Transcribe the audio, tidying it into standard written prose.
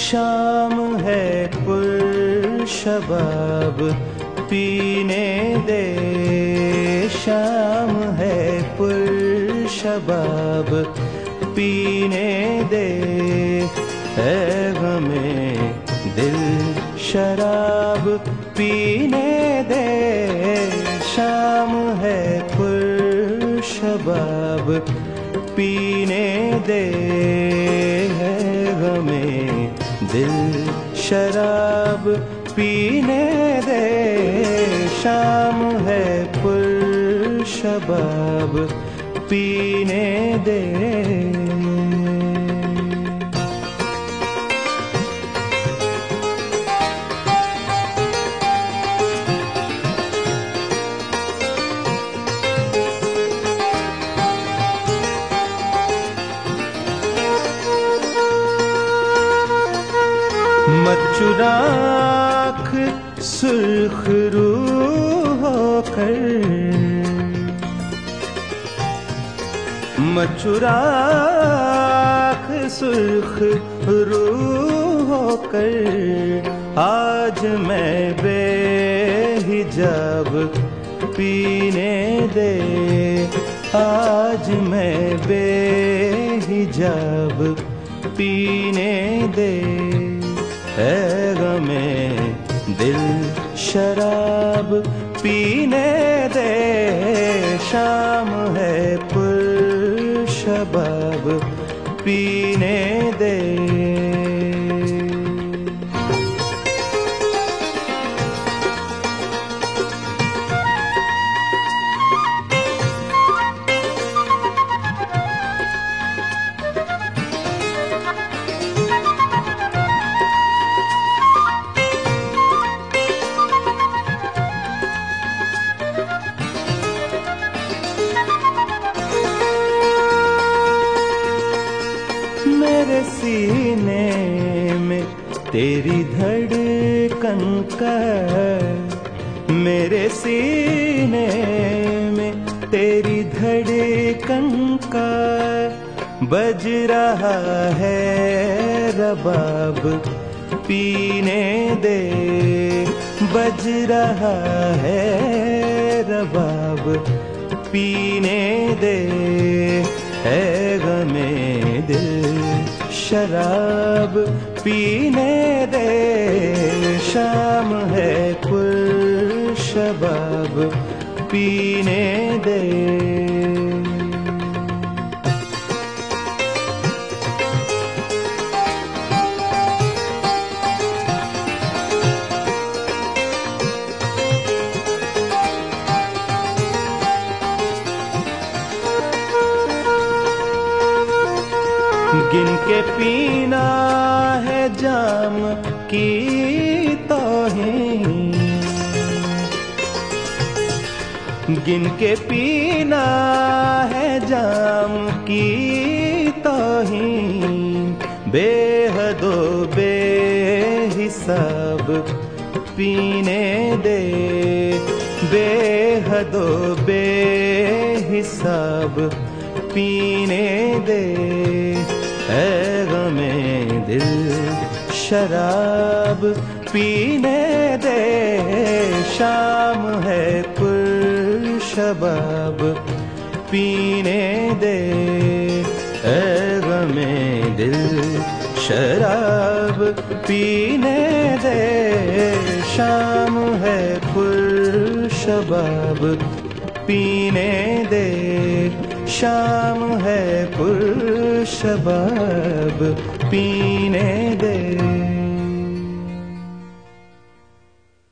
शाम है पुरशबाब पीने दे, शाम है पुरशबाब पीने दे, है गमे दिल शराब पीने दे। शाम है पुरशबाब पीने दे, है गमे दिल शराब पीने दे। शाम है पुरशबाब पीने दे। मत चुरा आँख सुर्ख रूह होकर, मत चुरा आँख सुर्ख रूह होकर। आज मैं बेहिजाब पीने दे, आज मैं बेहिजाब पीने दे, है गमे दिल शराब पीने दे। शाम है पुरशबाब पीने दे। मेरे सीने में तेरी धड़कन का, मेरे सीने में तेरी धड़कन का बज रहा है रबाब पीने दे, बज रहा है रबाब पीने दे, है गमे दिल शराब पीने दे। शाम है पुरशबाब पीने दे। गिन के पीना है जाम की तौहीन, गिन के पीना है जाम की तौहीन। बेहदो बेहिसाब पीने दे, बेहदो बेहिसाब पीने दे, है गमे दिल शराब पीने दे। शाम है पुरशबाब पीने दे, है गमे दिल शराब पीने दे। शाम है पुरशबाब पीने दे, शाम है पुरशबाब पीने दे।